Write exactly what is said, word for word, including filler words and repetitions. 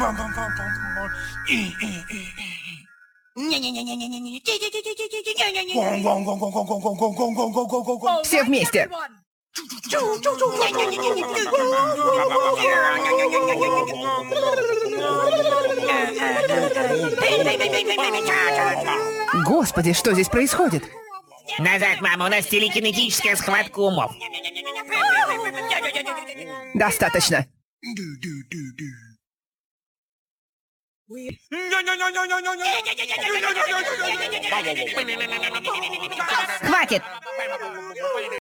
Все вместе. Господи, что здесь происходит? Назад, мама, у нас телекинетическая схватка умов. Достаточно. Хватит!